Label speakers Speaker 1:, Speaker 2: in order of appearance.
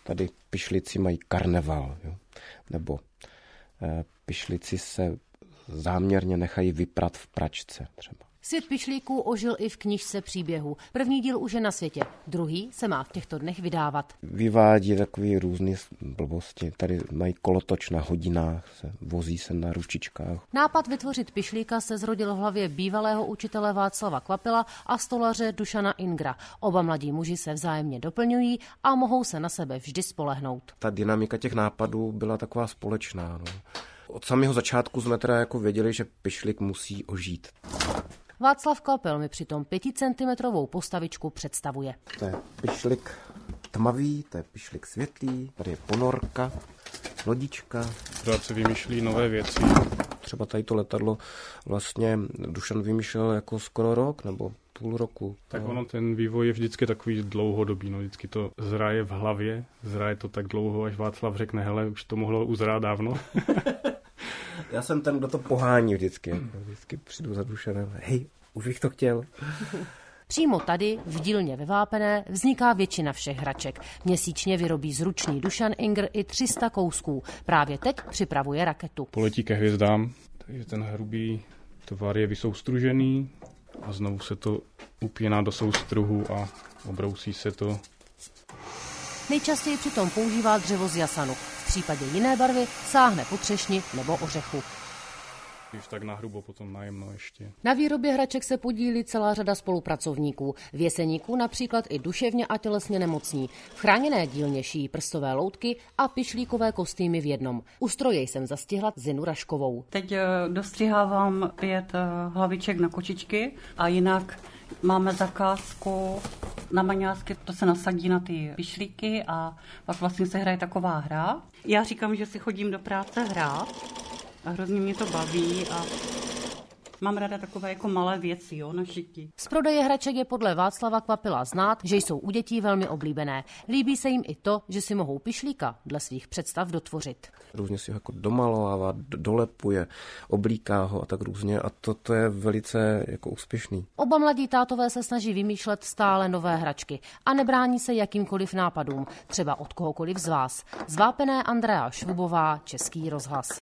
Speaker 1: Tady pyšlici mají karneval, jo? Nebo pyšlici se záměrně nechají vyprat v pračce třeba.
Speaker 2: Svět pyšlíků ožil i v knižce příběhu. První díl už je na světě, druhý se má v těchto dnech vydávat.
Speaker 1: Vyvádí takový různý blbosti. Tady mají kolotoč na hodinách, vozí se na ručičkách.
Speaker 2: Nápad vytvořit pyšlíka se zrodil v hlavě bývalého učitele Václava Kvapila a stolaře Dušana Ingra. Oba mladí muži se vzájemně doplňují a mohou se na sebe vždy spolehnout.
Speaker 1: Ta dynamika těch nápadů byla taková společná. No. Od samého začátku jsme teda jako věděli, že pyšlík musí ožít.
Speaker 2: Václav Kvapil mi přitom 5centimetrovou postavičku představuje.
Speaker 1: To je pyšlík tmavý, to je pyšlík světlý, tady je ponorka, lodička.
Speaker 3: Pořád se vymýšlí nové věci.
Speaker 1: Třeba tady to letadlo vlastně Dušan vymýšlel jako skoro rok nebo půl roku.
Speaker 3: Tak ono, ten vývoj je vždycky takový dlouhodobý, no, vždycky to zraje v hlavě, zraje to tak dlouho, až Václav řekne, hele, už to mohlo uzrát dávno.
Speaker 1: Já jsem ten, kdo to pohání vždycky. Vždycky přijdu za Dušanem, hej, už bych to chtěl.
Speaker 2: Přímo tady, v dílně ve Vápené, vzniká většina všech hraček. Měsíčně vyrobí zručný Dušan Ingr i 300 kousků. Právě teď připravuje raketu.
Speaker 3: Poletí ke hvězdám, takže ten hrubý tvar je vysoustružený a znovu se to upíná do soustruhu a obrousí se to.
Speaker 2: Nejčastěji přitom používá dřevo z jasanu. V případě jiné barvy sáhne po třešni nebo ořechu.
Speaker 3: Když tak nahrubo, potom najemno ještě.
Speaker 2: Na výrobě hraček se podílí celá řada spolupracovníků. V Jeseníku například i duševně a tělesně nemocní. V chráněné dílně šijí prstové loutky a pyšlíkové kostýmy v jednom. U stroje jsem zastihla Zinu Raškovou.
Speaker 4: Teď dostřihávám 5 hlaviček na kočičky a jinak máme zakázku na maňásky, to se nasadí na ty pyšlíky a pak vlastně se hraje taková hra. Já říkám, že si chodím do práce hrát a hrozně mě to baví a mám ráda takové jako malé věci, jo, na šití.
Speaker 2: Z prodeje hraček je podle Václava Kvapila znát, že jsou u dětí velmi oblíbené. Líbí se jim i to, že si mohou pyšlíka dle svých představ dotvořit.
Speaker 1: Různě si ho jako domalovává, dolepuje, oblíká ho a tak různě a to je velice jako úspěšný.
Speaker 2: Oba mladí tátové se snaží vymýšlet stále nové hračky a nebrání se jakýmkoliv nápadům, třeba od kohokoliv z vás. Z Vápené Andrea Švubová, Český rozhlas.